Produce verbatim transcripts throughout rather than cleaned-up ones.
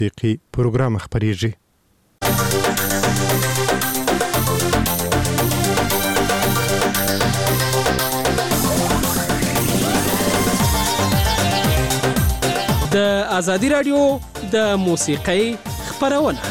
موسیقي پروګرام خپرېږي. د ازادي رادیو د موسیقۍ خپرونه.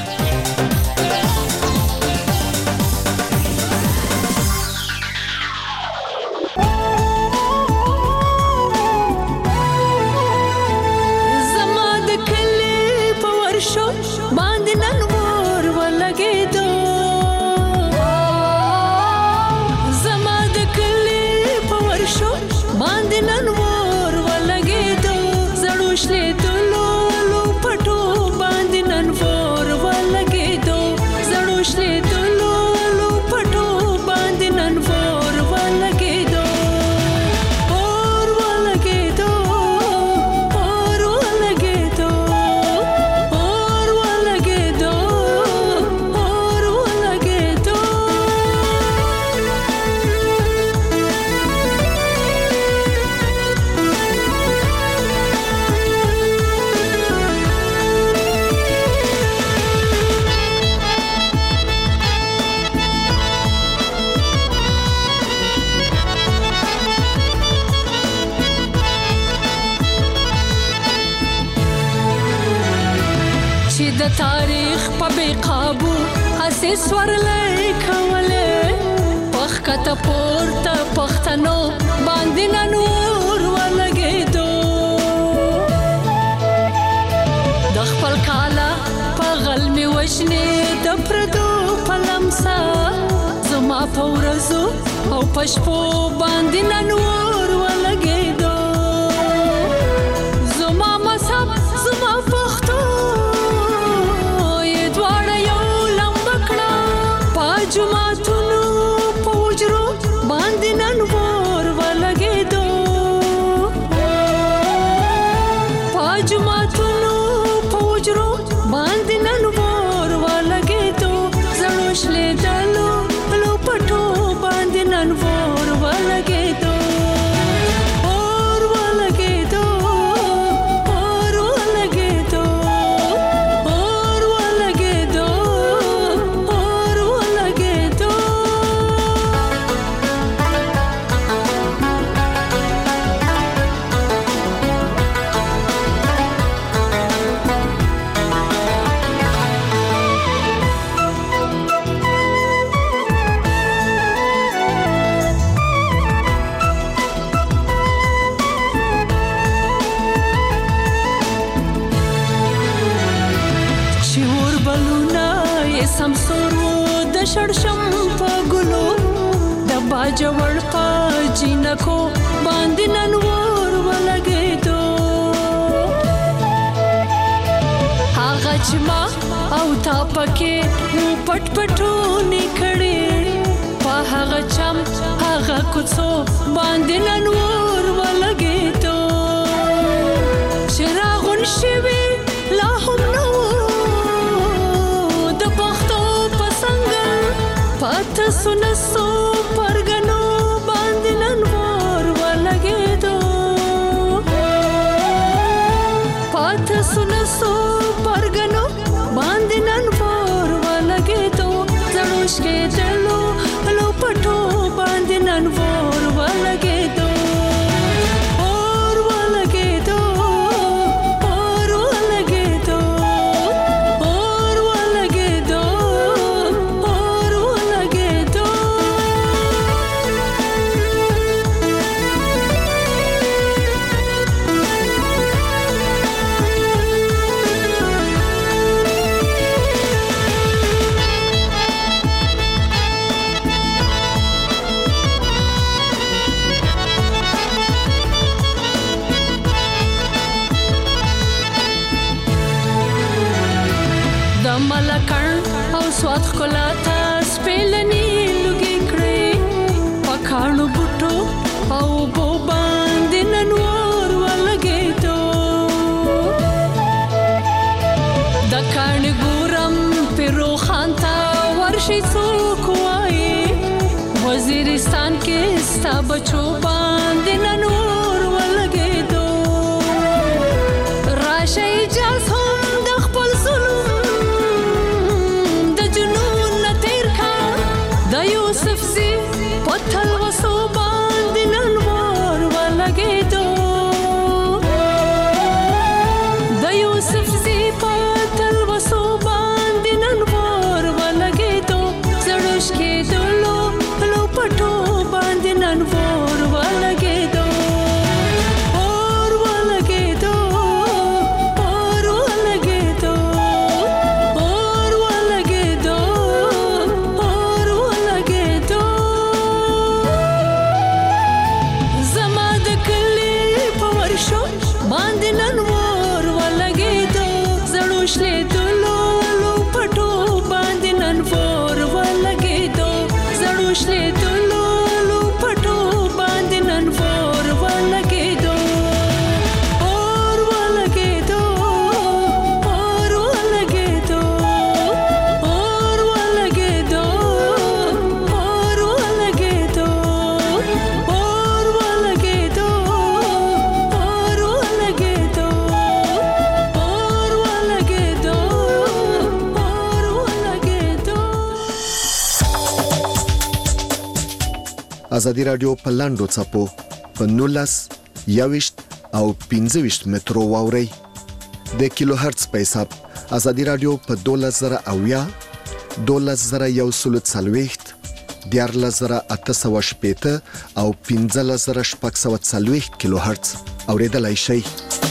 د تاریخ په بې قابو هسې سورلی کولی پخ کته پورته پښتنو باندې نن اور ولګېدو د خپل کاله په غل مې وژنې د پردو په لمسه زما په ورځو او په شپو باندې نن اور ولګېدو زما مذهب زما پښتو جماعتونو په وجرو باندې نن اور ولګېدو په جماعتونو په وجرو باندې نن اور ولګېدو زړو شلېدلو لو پټو باندې نن اور ولګېدو اور ولګېدو اور ولګېدو اور ولګېدو سمسورو د شړشم په ګلو د باجوړ په جنکو باندې نن اور ولګېدو هغه چې ما او تا پکې پټ پټو نکړې په هغه چم هغه کوڅو باندې نن اور ولګېدو چراغون شوي لا هم نو پاته سنسو پرګنو باندې نن اور ولګېدو پاته سنسو پرګنو باندې نن اور ولګېدو زړوش کې دلو لو پټو باندې نن اور ولګېدو اور ولګېدو اور ولګېدو اور ولګېدو سواد خلا تا سپیلنی لګي کړې پکانو بوټو او بو باندې نن اور ولګېدو د کان ګورم پیرو خان تا ورشي څوک وایي وزیرستان کې ستا بچو باندې نن اور ولګېدو راشه اجازه هم د خپل یوسف زی پتل وسو باندې نن ور ولګېدو د یوسف زی پتل وسو باندې نن ور ولګېدو زړوش کېدلو لو پټو باندې نن ور ولګېدو اور ولګېدو اور ولګېدو اور ولګېدو اور ولګېدو زما د کلي په ورشو باندې نن ور ولګېدو زړوش لیدلو لو پټو باندې نن ور ولګېدو زړوش لیدلو لو پټو باندې نن ور ولګېدو اور ولګېدو اور ولګېدو اور ولګېدو اور ولګېدو اور ولګېدو اور ولګېدو اور ولګېدو اور ولګېدو. ازادي رادیو په لاندو څپو په نولس یوشت او پنځه ویشت مترو واوري د کیلو هرتز په حساب ازادي رادیو په دولس زره اویا دولس زره یو سل څلوېښت دیارلس زره اته سوه شپېته او پنځلس زره شپږ سوه څلوېښت کیلو هرتز اوریدلای شئ.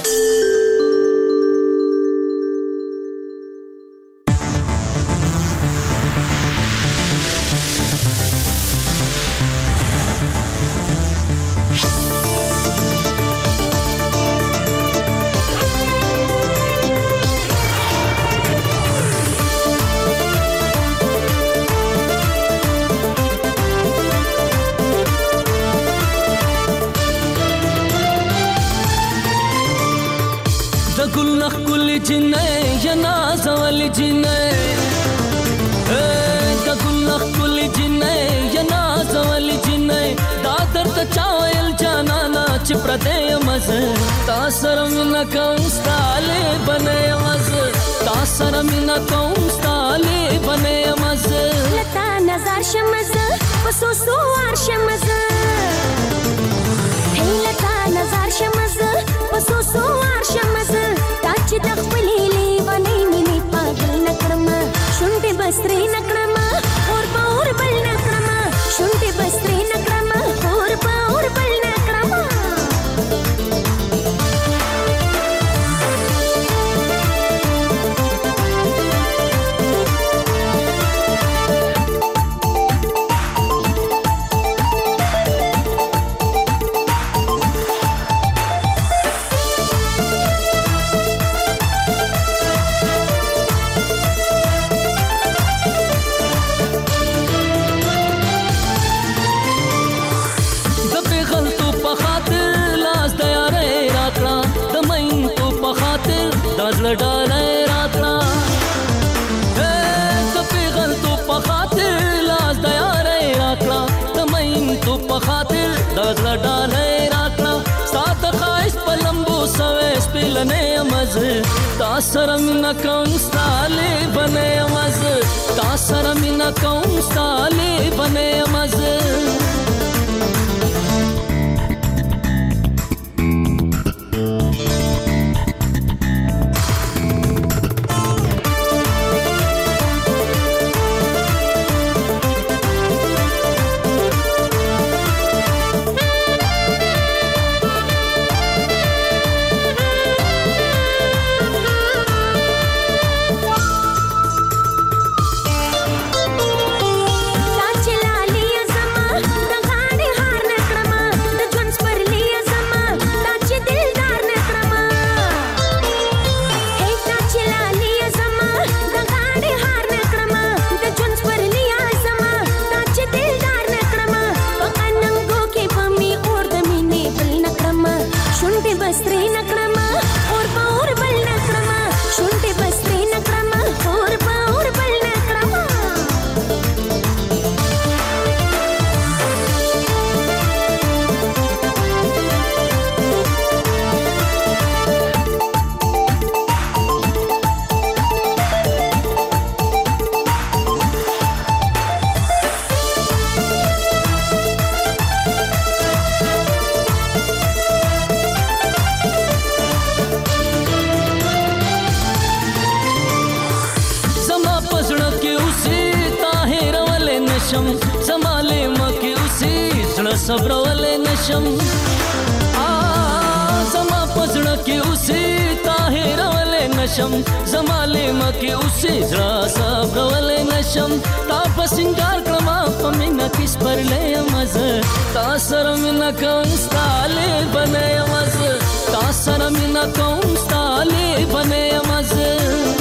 د ګلخ ګل جنې یا نازول جنې د ګلخ ګل جنې یا نازول جنې دا درته چا ویل جانانا چې پردې مزه تا سره مینه کوم ستاله بنې مزه تا سره مینه کوم ستاله بنې مزه لتا نظر شمزه وسو سو ور شمزه هی لتا نظر شمزه وسو سو ور شمزه تا چې د خپلې لیوانې مینې پاگل نکړم شونډې بسترې نکړم اور په اور بل نکړم شونډې بسترې نکړم اور په اور بل نکړم. دازل ډالای راتلا د پیغل تو په خاطر لاس د یارې راتلا د مین تو په خاطر دازل ډالای راتلا سات خایس په لمبو سوې سپلنې مزه تا سره مینه کوم ستاله بنې مزه تا سره مینه کوم ستاله بنې مزه. Chila liya zama نشم زماله مکه اوسې زړه صبرولې نشم زما پزړه کې اوسې طاهرولې نشم زماله مکه اوسې زړه صبرولې نشم تا په سنگار کړم په مینا کې سپرلې مزه تا سره مینا کوم ستاله بنې مزه تا سره مینا کوم ستاله بنې مزه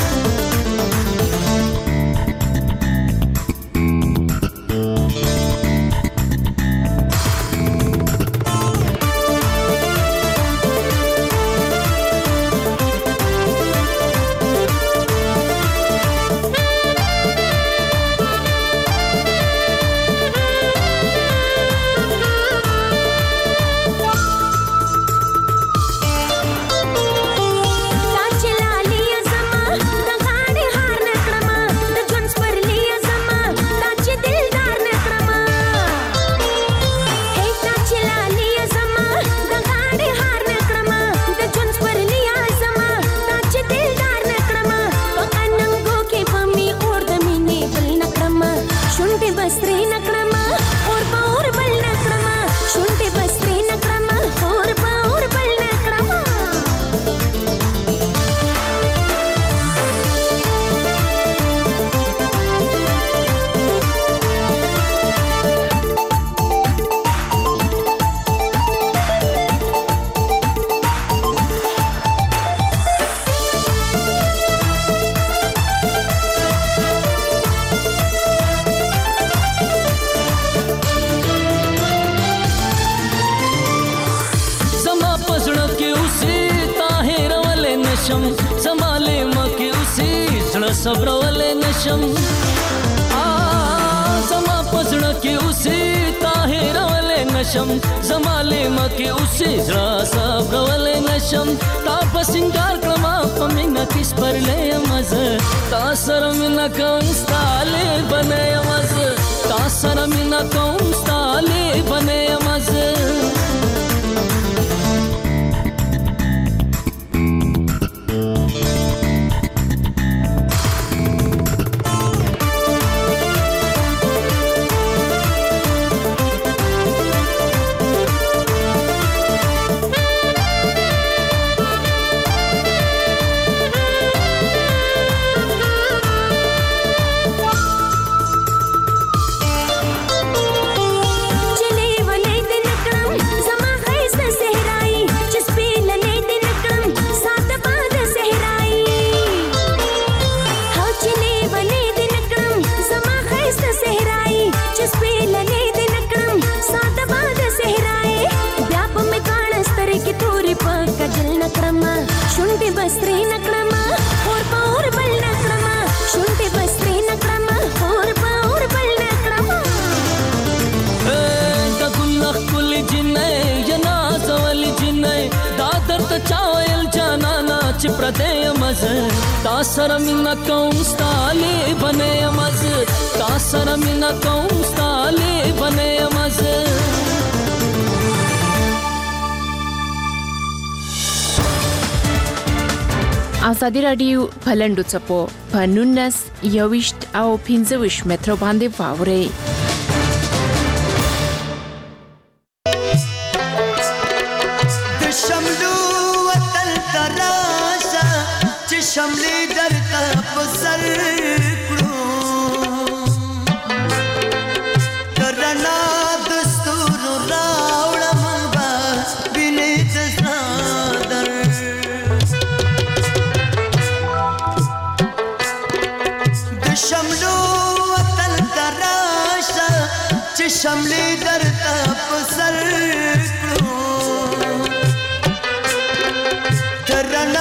زماله مکه اوسې زړه صبرولې نشم زما پزړه کې اوسې طاهرولې نشم زماله مکه اوسې زړه صبرولې نشم تا په سنگار کړم په مینا کې سپرلې مزه تا سره مینا کوم ستاله بنې مزه تا سره مینا کوم ستاله بنې مزه تا سره مینا کوم ستاله بنې مزه تا سره مینا کوم ستاله بنې مزه ازادي رادیو پلندو چپو پنونس یوشت او پنځوش متر باندې واوري شملې درته په سر کړو درنا دستور راوړم با بینې تصادر د شملو وطن تراشه چې شملې درته په سر کړو درنا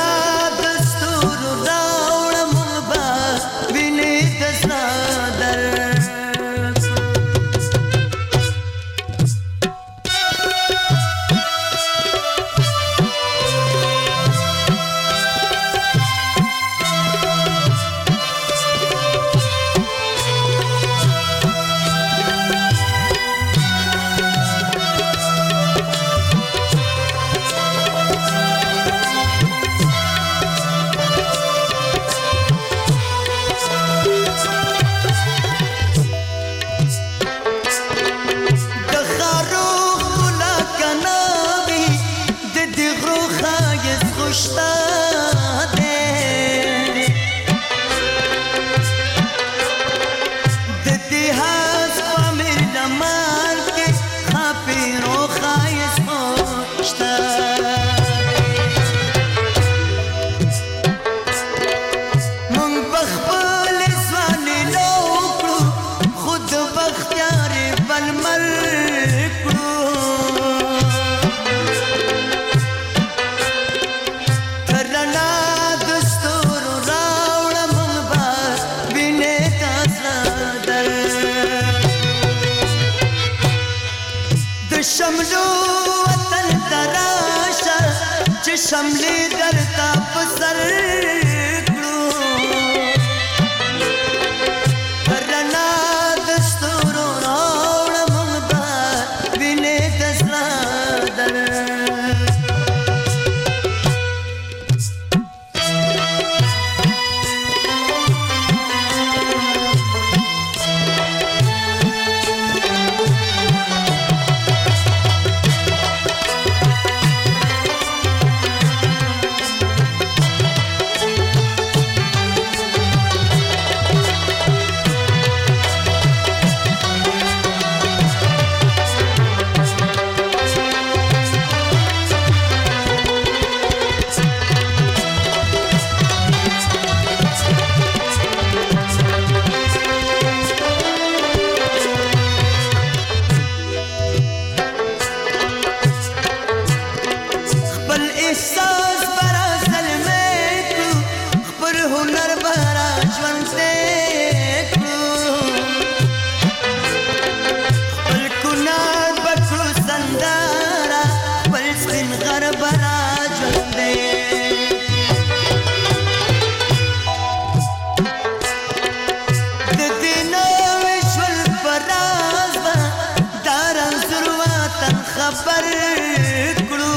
شملې درته په سر کړو رڼا د ستورو راوړه موږ به وینې د زړه درد خبر کړو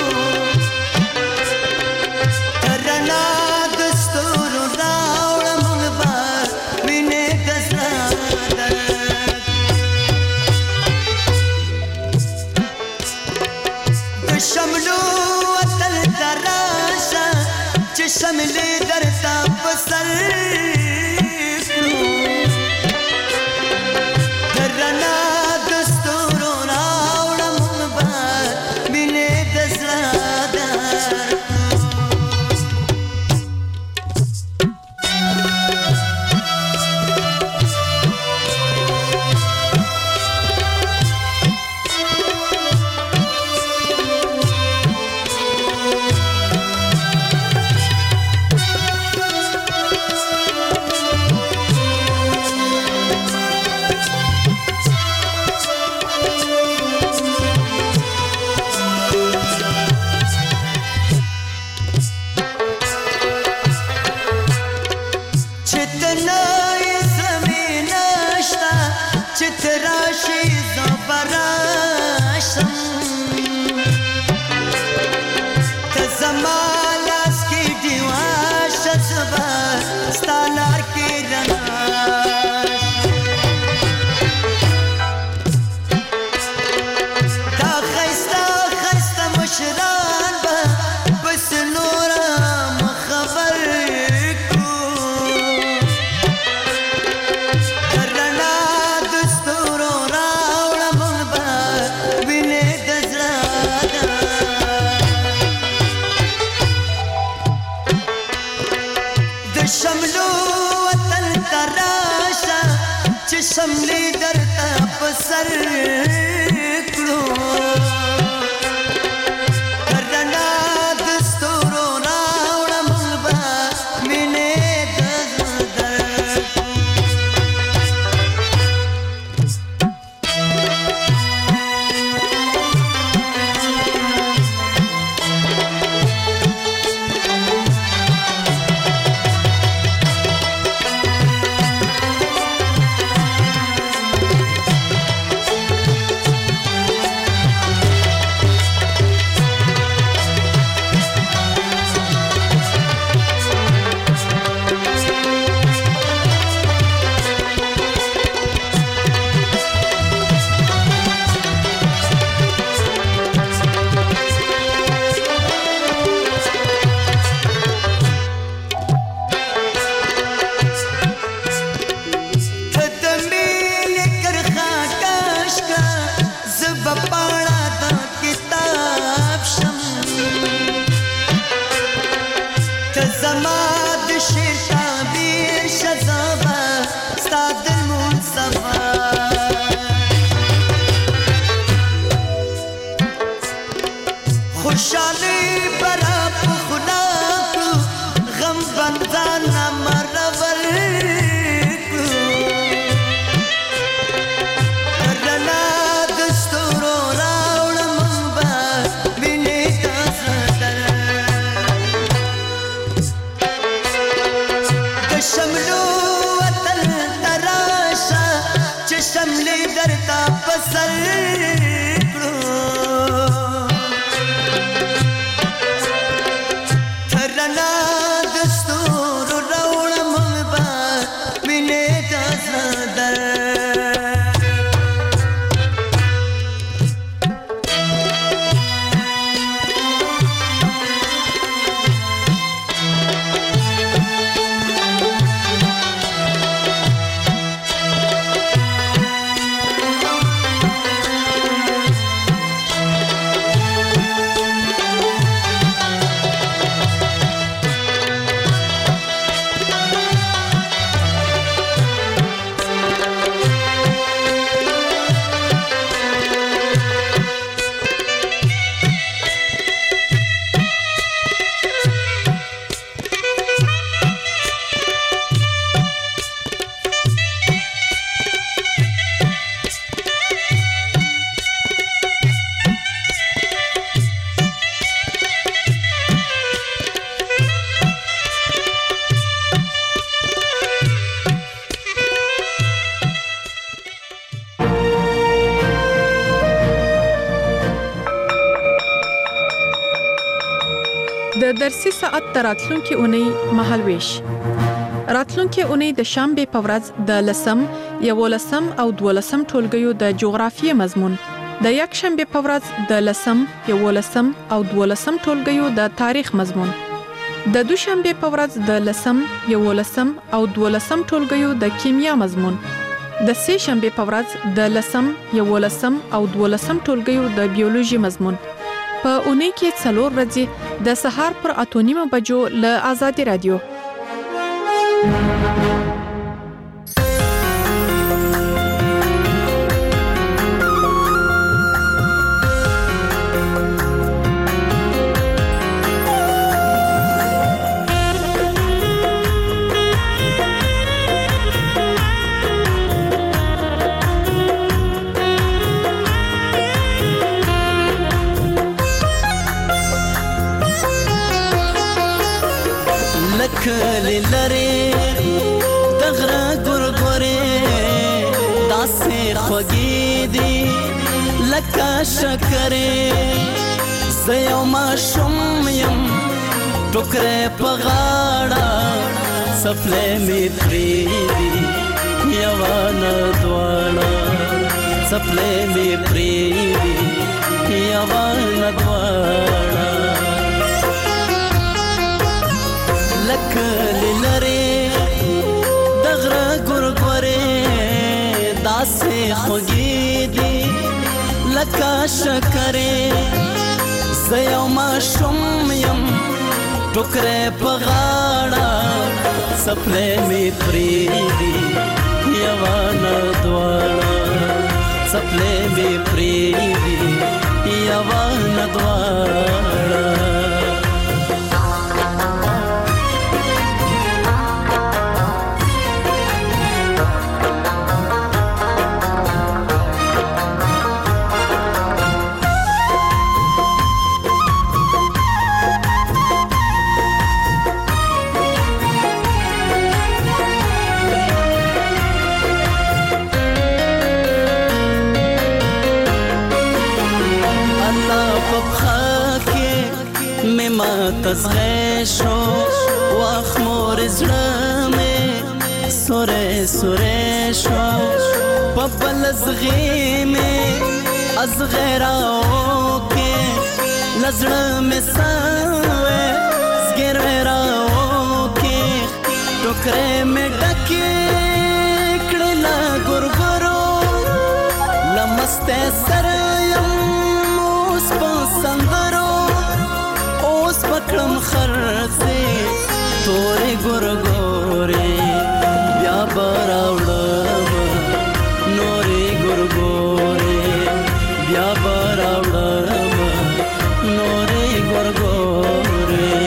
رڼا د ستورو راوړه موږ به وینې د زړه درد د شملو وطن ته راشه چې شملې درته په سر کړو رڼا د ستورو چتراشی زبراشم تزمالاس کی دیواش زبا ستالار کی رناش دا خیستا خیستا مشران با بس نورم خبر شملو وطن تراشه چې شملې درته په سر کړو رڼا د ستورو راوړه موږ به وینې د درد شملو وطن تراشا چې شملې درته په سر کړو ترنا د ستورو راوړم به مینې ته در د درسي ساعت تراتلونکي اونۍ مهالويش راتلونکي اونۍ د شنبه په ورځ د لسم یولسم او دولسم ټولګیو د جغرافیې مضمون د یک شنبه په ورځ د لسم یولسم او دولسم ټولګیو د تاریخ مضمون د دوشنبه په ورځ د لسم یولسم او دولسم ټولګیو د کیمیا مضمون د سه شنبه په ورځ د لسم یولسم او دولسم ټولګیو د بیولوژي مضمون په اونۍ کې څلور ورځې د سهار پر اته نیمه بجو له آزادي رادیو کلی لري دغره ګورګوري داسې خوږې دي لکه شکرې زه یو ماشوم یم ټوکرې په غاړه څپلۍ مې پرېږدي یوه نه دواړه څپلۍ مې پرېږدي یوه نه دواړه لکلی لري دغره ګورګورې داسې خوږې دي لکه شکرې زه یو ماشوم یم ټوکرې په غاړه څپلۍ مې پرېږدي یوه نه دواړه څپلۍ مې پرېږدي یوه نه دواړه تزغشو واخ مور زړه مې سورې سورې شو په بل زغې مې ازغراو کې لزړه مې سوې زګراو کې ټوکرې مې ډکې کړې لا ګورګورو لمسته سره یم اوس په سندرو پکړم خرڅې تورې ګورګورې بیا به راوړم نورې ګورګورې بیا به راوړم نورې ګورګورې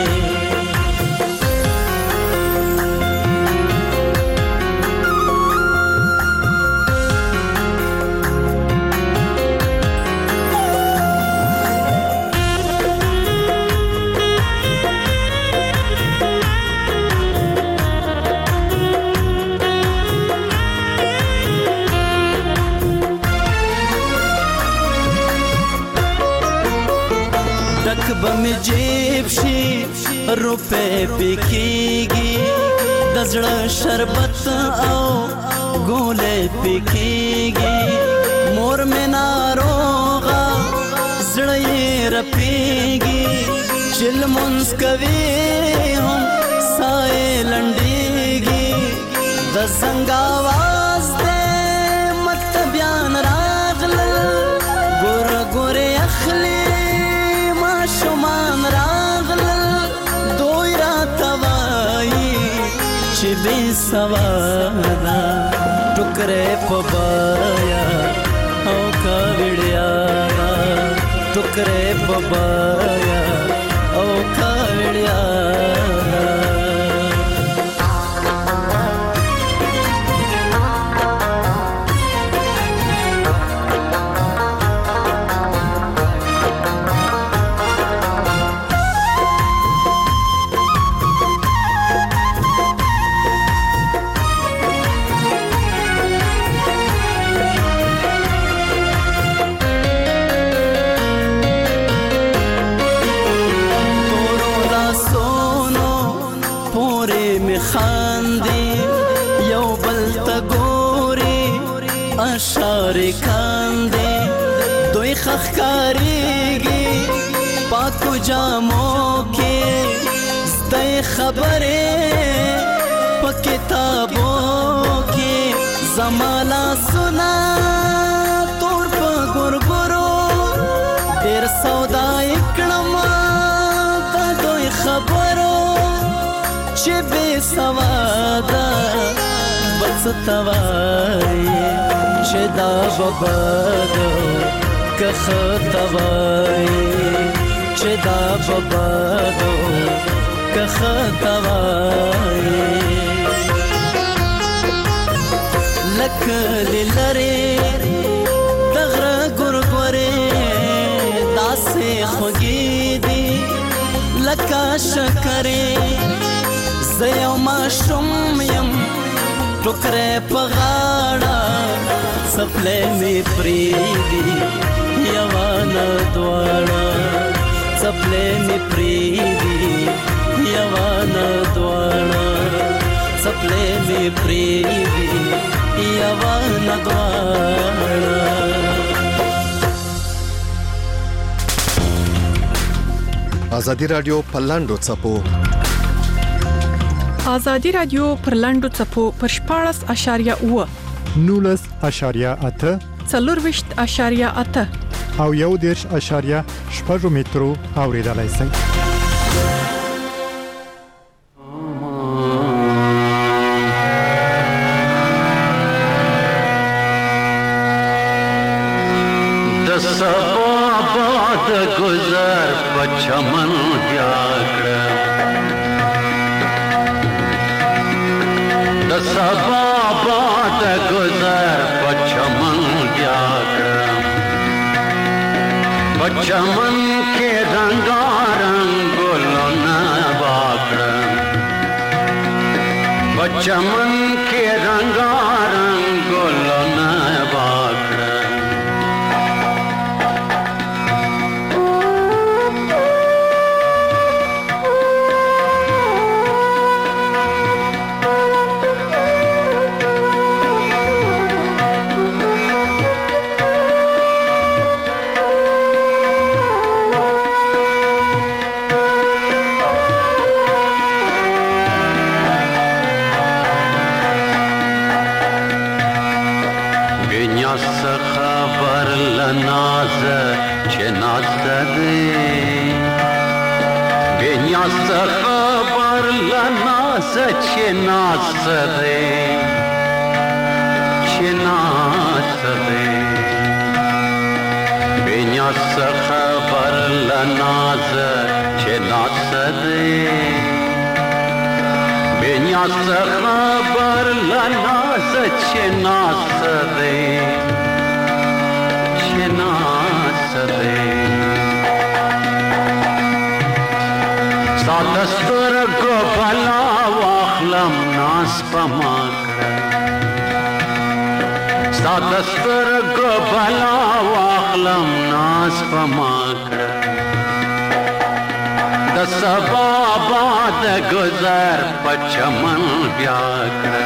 می جیب شي روپے پکېږي د زړه شربت او ګولې پکېږي مور مې ناروغه زړه یې رپېږي چې لمونځ کوي هم ساه یې لنډېږي د زنګ آواز دی مکتبیان راغلل ګوره ګورې اخلي ماشومان راغلل دوی راته وایي چې بې سواده ټوکرې په بایا او کاوړیا ټوکرې په بایا او کاوړیا اشارې کاندې دوی خخکاریږي پاکو جامو کې زده خبرې په کتابو کې زما لاسونه تور په ګورګورو ډېر سودا یې کړم د دوی خبرو چې بې سواده بس توایي چې دا ببادو که خطوایي چې دا ببادو که خطوایي لکه لرې د غره ګورګورې داسې خوږې دي لکه شکرې زه یو ماشوم یم ټوکرې په غاړه څپلۍ مې پرېږدي یوانه دواړه څپلۍ مې پرېږدي یوانه دواړه څپلۍ مې پرېږدي یوانه دواړه ازادي رادیو په لاندو څپو ازادي رادیو پر لاندو څپو پر شپاړس اشاریه اوه نولس اشاریه اته څلورویشت اشاریه اته او یو دېرش اشاریه شپږ مترو اوریدلای شئ د سبا باد گذر په چمن یاکړه د سبا باد گذر په چمن یاکړه په چمن کې رنگارنګ ګلونه واکړه په چمن کې رنگارنګ ګلونه واکړه خبر لناز چه ناز ده چه ناز ده بینیاز خبر لناز چه ناز ده بینیاز خبر لناز چه ناز ده چه ناز ده دستور کو بلا واخلم ناس پما کړه ستا دستور کو بلا واخلم ناس پما کړه د سبا باد گذر په چمن بیا کړه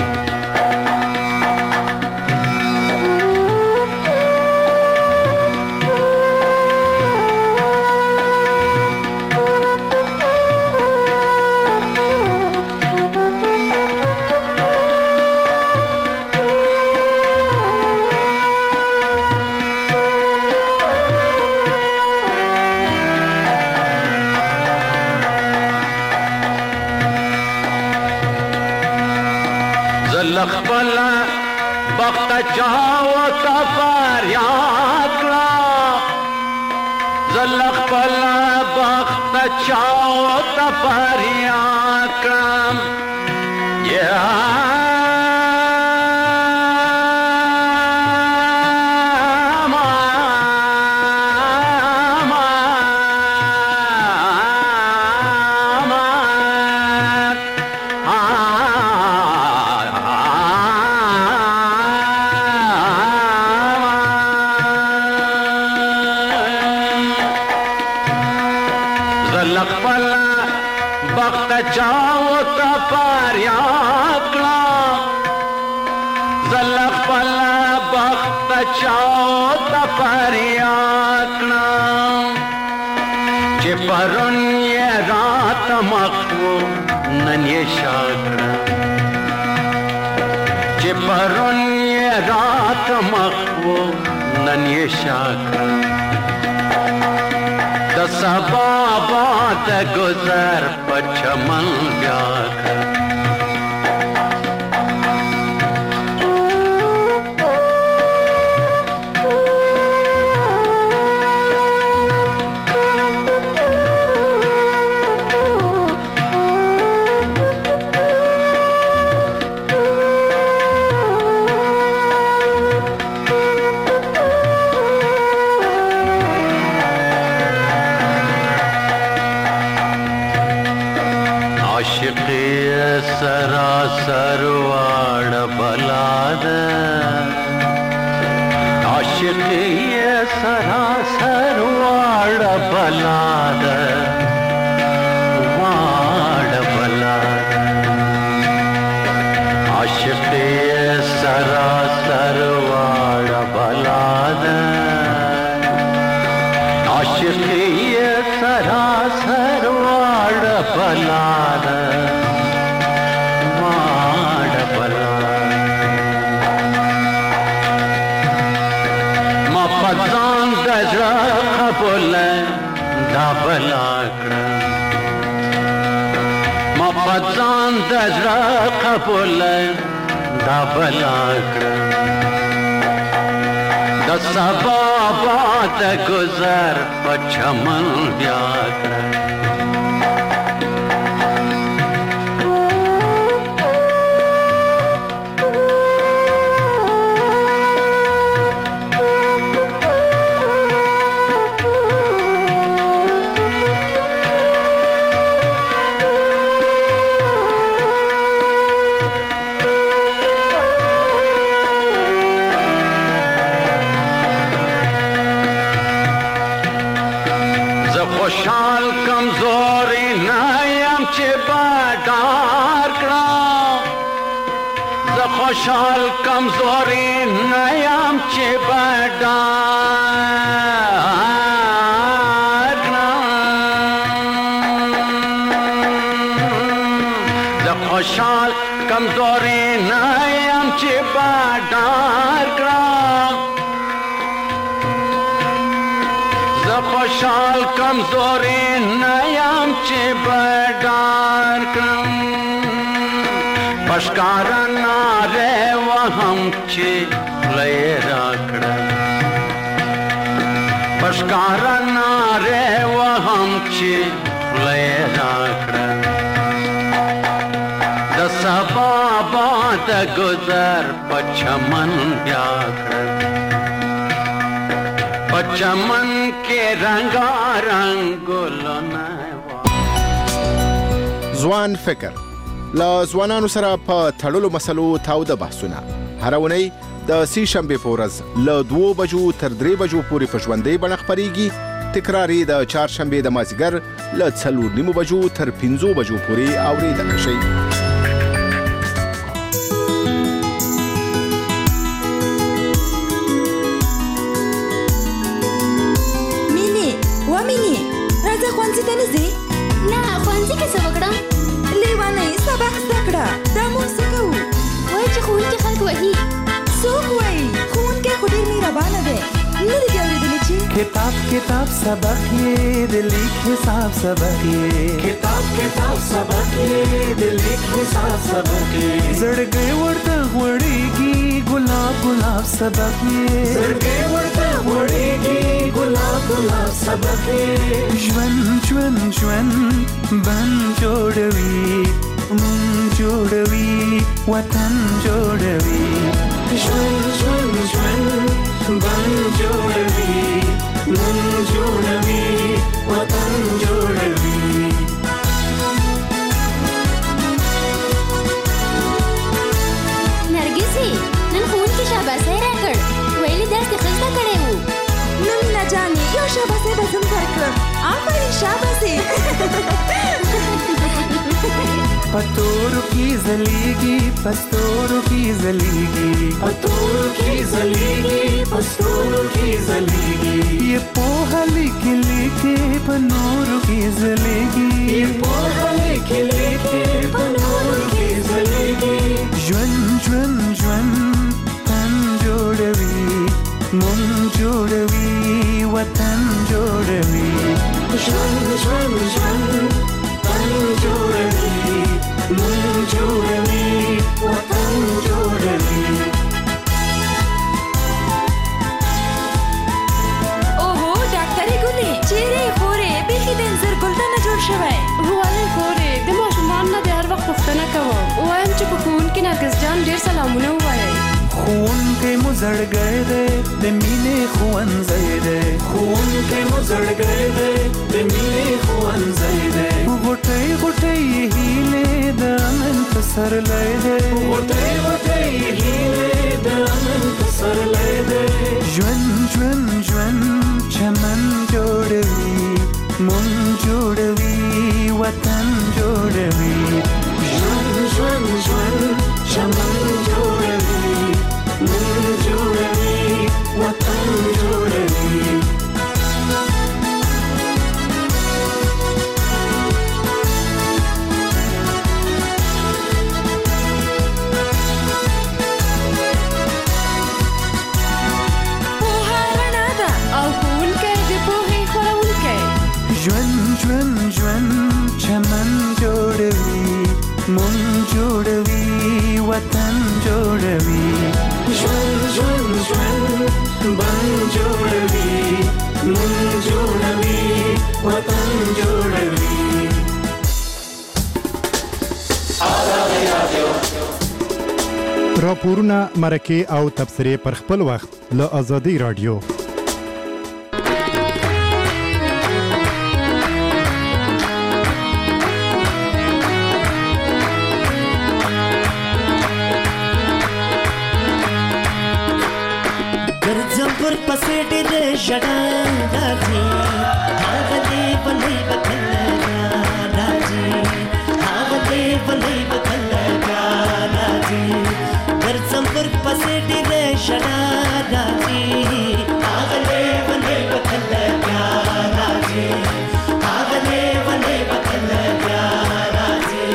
خپل بخت چاو تفر یاد کړه زل خپل بخت چاو تفر یاد کړم یا چاو تا فریاد کړه زل خپل بخت چاو تا فریاد کړه چې پرون یې رات مخو نن یې شاکړه چې پرون یې رات مخو نن یې شاکړه د سبا باد گذر په چمن بیا کړه سراسر واړه بلاد عاشقي سراسر واړه بلاد واړه بلاد عاشقي سراسر واړه بلاد عاشقي سراسر واړه بلاد دا بلا کړه ما پځان د زړه قبول دا بلا کړه د سبا باد گذر په چمن بیا کړه خوشحال کمزوری نایم چې بادار کړه زه خوشحال کمزوری نایم چې بادار کړه زه خوشحال کمزوری نایم چې بادار کړه خوشحال کمزوری نیم چې بډار کړم پشکارا ناره وهم چې لې راکړه پشکارا ناره وهم چې لې راکړه د سبا باد گذر په چمن بیا کړه چمن کې رنگا رنگ ګلونه ځوان فکر لا ځوانانو سره په تړلو مسلو تاوده بحثونه هر اونۍ د سی شنبه په ورځ له دوه بجو تر درې بجو پورې په ژوندۍ بڼه خپرېږي تکراری د چهارشنبه د مازیګر له څلور نیمو بجو تر پنځو بجو پورې اوریدل شي. ښوونځي ته نه ځې؟ نه، ښوونځي کې څه وکړم؟ لیونۍ، سبق زده کړه. دا موږ څه کوو؟ وایي چې ښوونکي خلک وهي. څوک وایي؟ ښوونکی خو ډېر مهربانه دی. نه دې دې اورېدلي چې کتاب کتاب سبق یې د لیک حساب سبق یې کتاب کتاب سبق یې د لیک حساب سبق یې زړګی ورته غوړېږي ګلاب ګلاب سبق یې زړګی ورته غوړېږي ګلاب ګلاب سبق یې ژوند ژوند ژوند بند جوړوي مون جوړوي وطن جوړوي ژوند ژوند ژوند بند جوړوي مون جوړوي وطن جوړوي نرګسي نن ښوونکي شاباسي راکړ ویلي درس یې ښه زده کړی و. نو مینه جانې یو شاباسي به زم درکړم. آفرین شاباسي. پتورو کی زلیگی پستورو کی زلیگی پتورو کی زلیگی پستورو کی زلیگی یہ پوها لکھ لکھے پنورو کی زلیگی یہ پوها لکھ لکھے پنورو کی زلیگی جون جون جون تن جوڑوی من جوڑوی وطن جوڑوی جون جون جون تن جوڑوی من جوړوي وطن جوړوي. اوهو ډاکټرې ګلې چیرې خورې بیخي د انځر ګلدان نه جوړ شوی. ولې خورې د ماشومان نه د هر وخت پوښتنه کوم وایم چې په ښوونکي نرګس جان ډېر سلامونه ووایئ. ښوونکی مو زړګی دی د مینې ښوونځی دی ښوونکی مو زړګی دی د مینې ښوونځی دی غوټۍ غوټۍ یې هیلې د امن پسرلی دی غوټۍ غوټۍ یې هیلې د امن پسرلی دی ژوند ژوند ژوند چمن جوړوي مون جوړوي وطن جوړوي ژوند ژوند ژوند چمن جوړوي من جوړوي وطن جوړوي. پوهه رڼا ده او ښوونکی د پوهې خپروونکی. ژوند ژوند ژوند چمن جوړوي مون جوړوي وطن جوړوي ژوند ژوند ژوند بند جوړوي مون جوړوي وطن جوړوي. راپورونه مرکه او تبصرې پر خپل وخت له آزادۍ رادیو. پر پسې ډېرې ژړا راځي هغه دې بلې به کله راځي هغه دې بلې به کله راځي ګرځم پر پسې ډېرې ژړا راځي هغه دې بلې به کله راځي هغه دې بلې به کله راځي.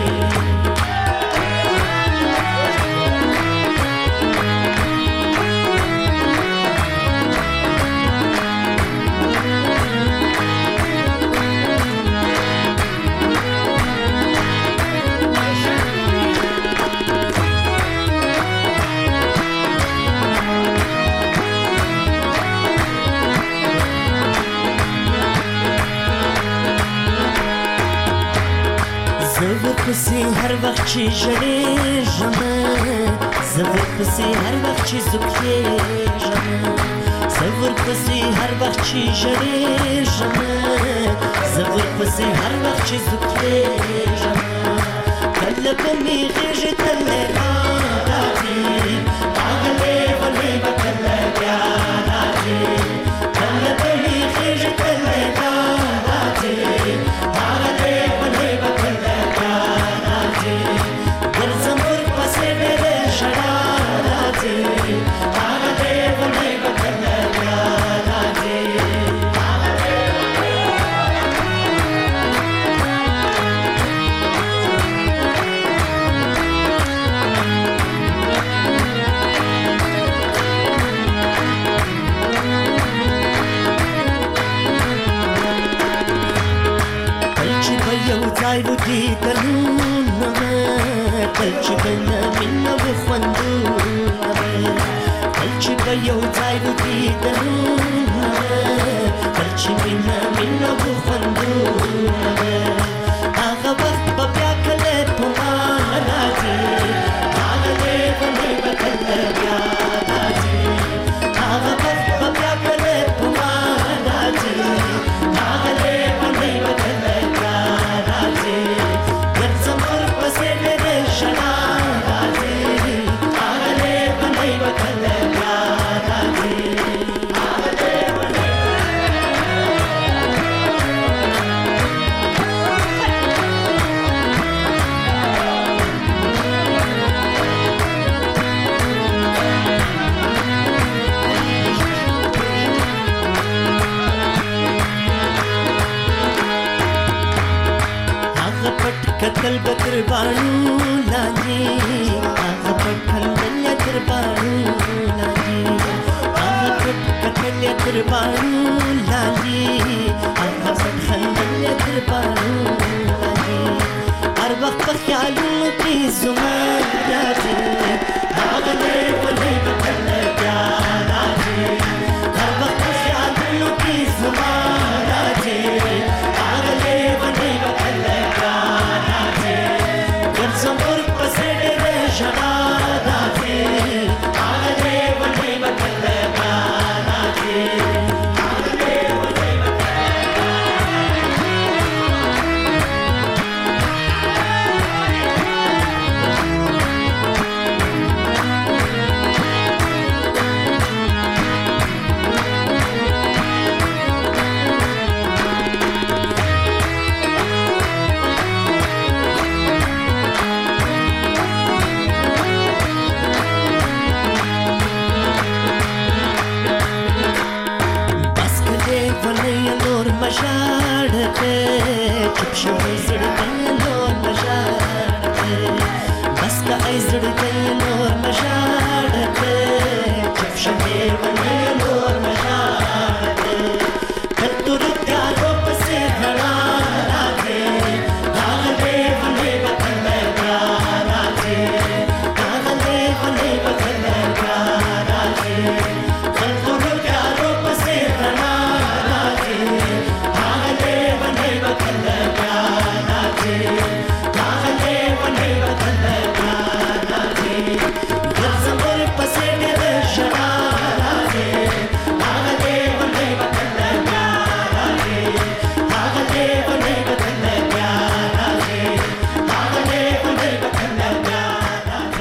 زور پسې هر وخت چې ژړېږم زور پسې هر وخت چې زوکېږم زور پسې هر وخت چې ژړېږم زور پسې هر وخت چې زوکېږم کله به مې غېږې ته راځي راغلې ولې به کله بیا راځي کله به مې غېږې ته تر باڼو لاندې هغه پټ خندل تر باڼو لاندې هغه پټ کتل تر باڼو لاندې هغه پټ خندل تر باڼو لاندې هر وخت په خیالونو کې زما راځي